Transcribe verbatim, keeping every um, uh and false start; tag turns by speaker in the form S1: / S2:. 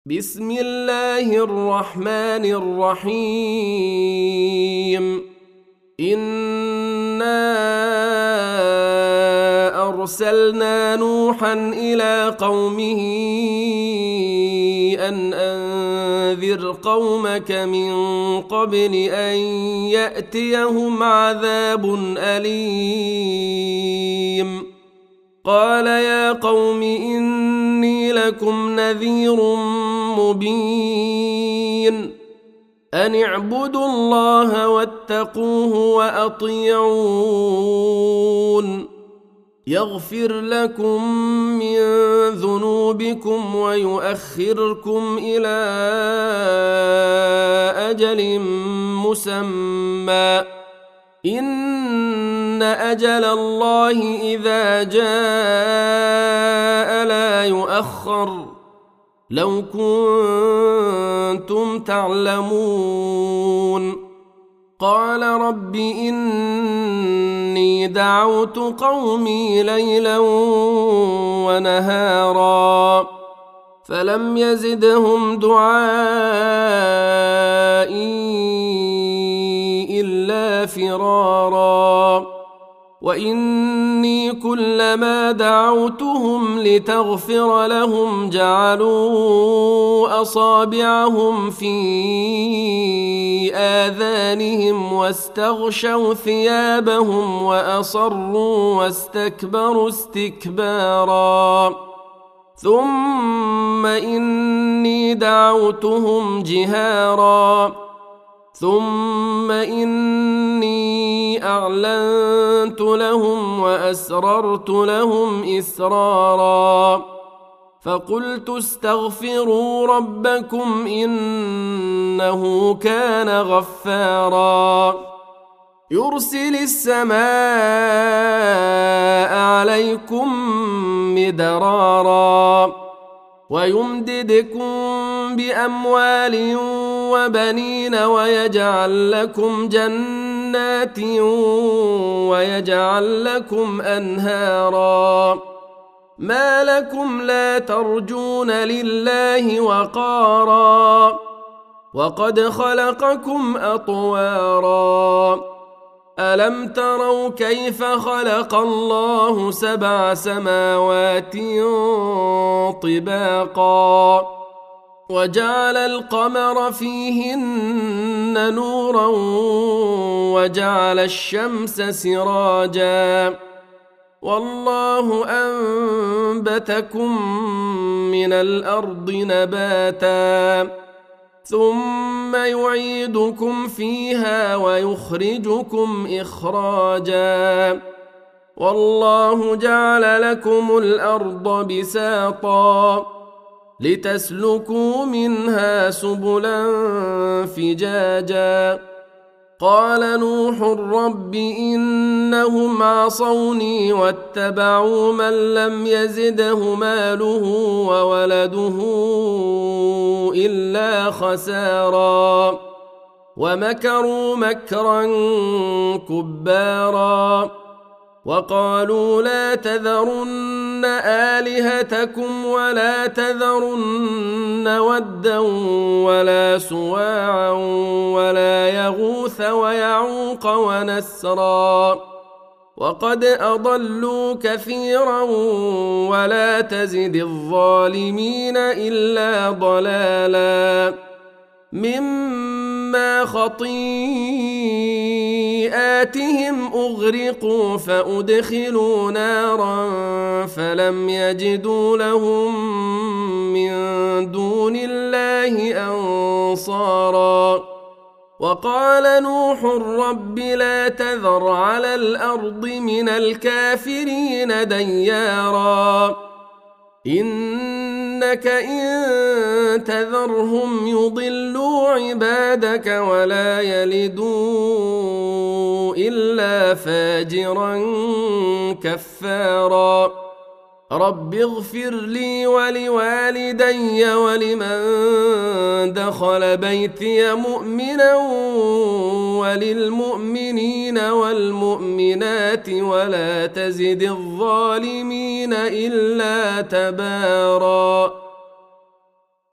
S1: بسم الله الرحمن الرحيم إنا أرسلنا نوحا إلى قومه أن أنذر قومك من قبل أن يأتيهم عذاب أليم قال يا قوم إني لكم نذير مبين أن اعبدوا الله واتقوه وأطيعون يغفر لكم من ذنوبكم ويؤخركم إلى أجل مسمى إن أجل الله إذا جاء لا يؤخر لو كنتم تعلمون قال رب إني دعوت قومي ليلا ونهارا فلم يزدهم دعائي إلا فرارا وإني كلما دعوتهم لتغفر لهم جعلوا أصابعهم في آذانهم واستغشوا ثيابهم وأصروا واستكبروا استكبارا ثم إني دعوتهم جهارا ثم إني أعلنت لهم وأسررت لهم إسرارا فقلت استغفروا ربكم إنه كان غفارا يرسل السماء عليكم مدرارا ويمددكم بأموال وبنين ويجعل لكم جنات ويجعل لكم أنهارا ما لكم لا ترجون لله وقارا وقد خلقكم أطوارا ألم تروا كيف خلق الله سبع سماوات طباقا وجعل القمر فيهن نورا وجعل الشمس سراجا والله أنبتكم من الأرض نباتا ثم يعيدكم فيها ويخرجكم إخراجا والله جعل لكم الأرض بساطا لتسلكوا منها سبلا فجاجا قال نوح رب إنهم عصوني واتبعوا من لم يزده ماله وولده إلا خسارا ومكروا مكرا كبارا وقالوا لا تذرن آلهتكم ولا تذرن ودا ولا سواعا ولا يغوث ويعوق ونسرا وقد أضلوا كثيرا ولا تزد الظالمين إلا ضلالا مما خطيئاتهم أغرقوا فأدخلوا نارا فلم يجدوا لهم من دون الله أنصارا وقال نوح رب لا تذر على الأرض من الكافرين ديارا إنك إن تذرهم يضلوا عبادك ولا يلدوا إلا فاجرا كفارا رب اغفر لي ولوالدي ولمن دخل بيتي مؤمنا وللمؤمنين والمؤمنات ولا تزد الظالمين إلا تباراً.